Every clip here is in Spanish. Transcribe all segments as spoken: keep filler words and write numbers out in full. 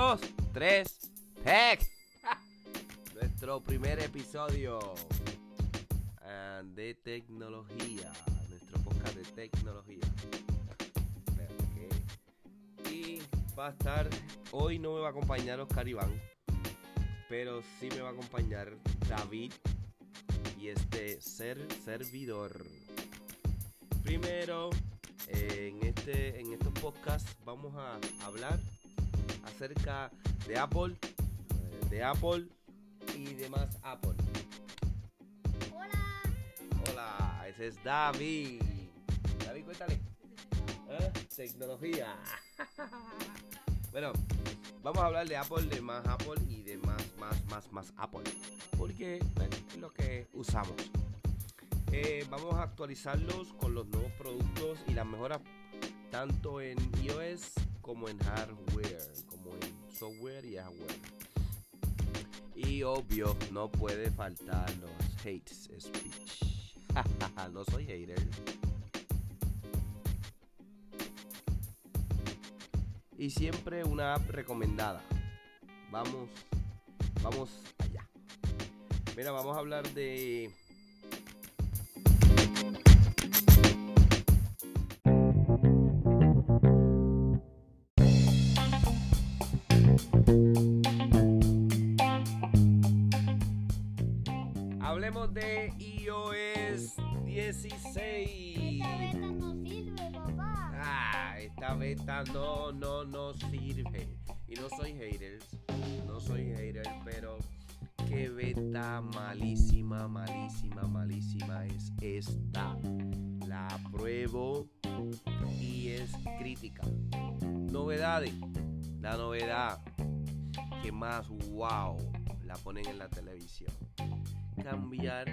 dos, tres, Tech. Nuestro primer episodio uh, de tecnología. Nuestro podcast de tecnología. Y va a estar, hoy no me va a acompañar Oscar Iván, pero sí me va a acompañar David y este ser servidor. Primero, eh, en este en estos podcasts vamos a hablar acerca de Apple, eh, de Apple y demás Apple. Hola. Hola, ese es David. David, cuéntale. ¿Eh? Tecnología. Bueno, vamos a hablar de Apple, de más Apple y de más, más, más, más Apple. Porque bueno, es lo que usamos. Eh, vamos a actualizarlos con los nuevos productos y las mejoras tanto en iOS como en hardware, como en software y hardware. Y obvio, no puede faltar los hate speech. No soy hater. Y siempre una app recomendada. Vamos, vamos allá. Mira, vamos a hablar de... Hablemos de iOS dieciséis. Esta beta no sirve, papá. Ah, esta beta no, no, no sirve. Y no soy hater, no soy hater, pero qué beta malísima, malísima, malísima es esta. La apruebo y es crítica. Novedades. La novedad que más wow la ponen en la televisión. Cambiar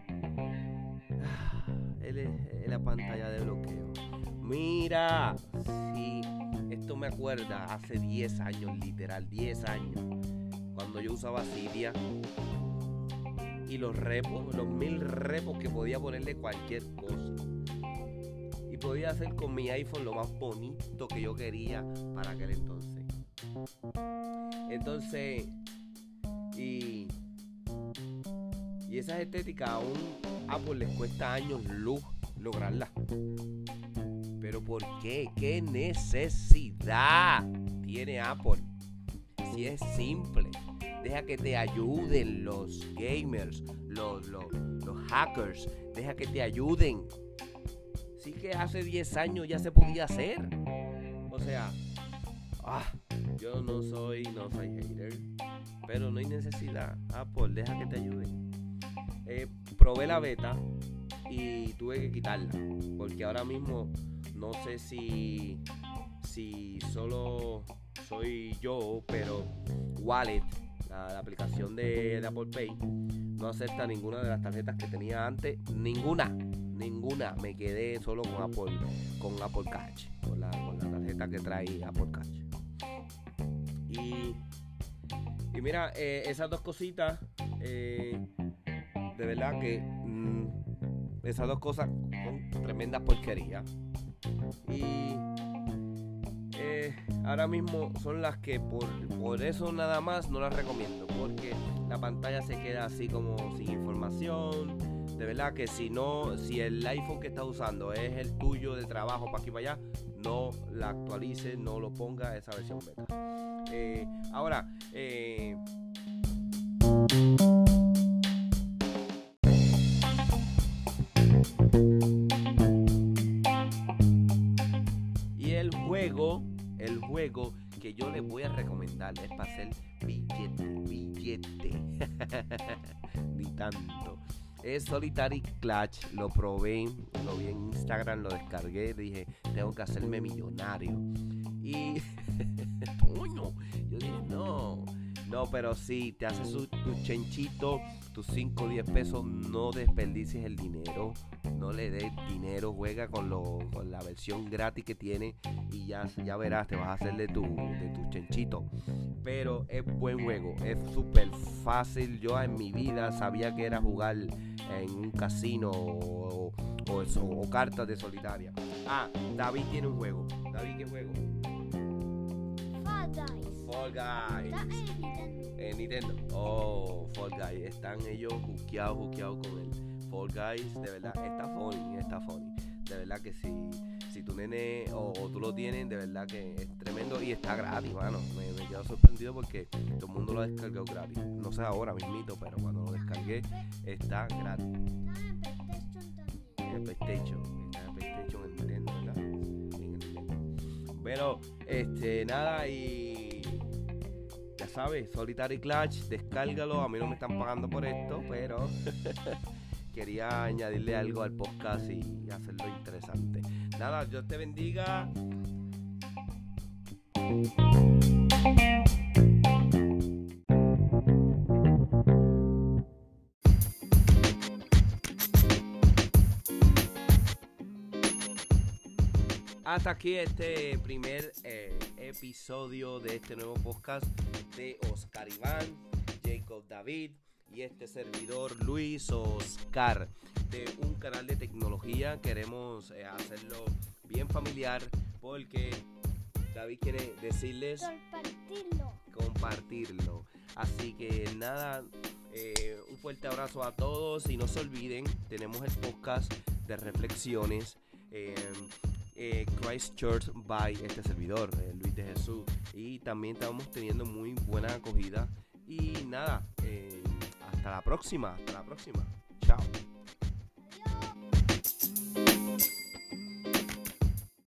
el, la pantalla de bloqueo. Mira, sí, esto me acuerda hace diez años, literal, diez años, cuando yo usaba Cydia y los repos, los mil repos que podía ponerle cualquier cosa. Y podía hacer con mi iPhone lo más bonito que yo quería para aquel entonces. Entonces, y... Y esas estéticas aún Apple les cuesta años luz lograrlas. Pero ¿por qué? ¿Qué necesidad tiene Apple? Si es simple. Deja que te ayuden los gamers, los, los, los hackers. Deja que te ayuden. Sí que hace diez años ya se podía hacer. O sea, ah, yo no soy, no soy hater. Pero no hay necesidad. Apple, deja que te ayuden. Eh, probé la beta y tuve que quitarla porque ahora mismo no sé si si solo soy yo, pero Wallet, la, la aplicación de, de Apple Pay, no acepta ninguna de las tarjetas que tenía antes, ninguna, ninguna. Me quedé solo con Apple, con Apple Cash, con la, con la tarjeta que trae Apple Cash. Y, y mira, eh, esas dos cositas. Eh, De verdad que mmm, esas dos cosas son tremendas porquerías. Y eh, ahora mismo son las que por, por eso nada más no las recomiendo. Porque la pantalla se queda así como sin información. De verdad que si no, si el iPhone que estás usando es el tuyo de trabajo para aquí y para allá, no la actualices, no lo ponga esa versión beta. Eh, ahora, eh, Y el juego, el juego que yo les voy a recomendar es para hacer billete, billete. Ni tanto. Es Solitary Clutch, lo probé, lo vi en Instagram, lo descargué, dije, tengo que hacerme millonario. Y coño, yo dije, no, no, pero sí, te haces tu, tu chenchito, tus cinco o diez pesos, no desperdicies el dinero, no le des dinero, juega con, lo, con la versión gratis que tiene y ya, ya verás, te vas a hacer de tu, de tu chenchito. Pero es buen juego, es súper fácil. Yo en mi vida sabía que era jugar en un casino o, o, eso, o cartas de solitaria. Ah, David tiene un juego. David, ¿qué juego? Fall Guys. Fall Está Guys. en Nintendo. En Nintendo. Oh, Fall Guys. Están ellos juqueados, juqueados con el Fall Guys. De verdad, está funny, está funny. De verdad que si, si tu nene o, o tú lo tienes, de verdad que es tremendo y está gratis, mano. Me, me quedo sorprendido porque todo el mundo lo ha descargado gratis. No sé ahora mismito, pero cuando lo descargué, está gratis. Está en PlayStation también. En el PlayStation. Está en el PlayStation, en Nintendo, ¿verdad? En el Nintendo. Bueno, este, nada, y ya sabes, Solitary Clash, descárgalo. A mí no me están pagando por esto, pero quería añadirle algo al podcast y hacerlo interesante. Nada, Dios te bendiga. Hasta aquí este primer eh, episodio de este nuevo podcast de Oscar Iván, Jacob David y este servidor Luis Oscar, de un canal de tecnología. Queremos eh, hacerlo bien familiar porque David quiere decirles Compartirlo. compartirlo. Así que nada, eh, un fuerte abrazo a todos y no se olviden, tenemos el podcast de reflexiones. Eh, Eh, Christchurch by este servidor, eh, Luis de Jesús, y también estamos teniendo muy buena acogida y nada, eh, hasta la próxima, hasta la próxima, chao.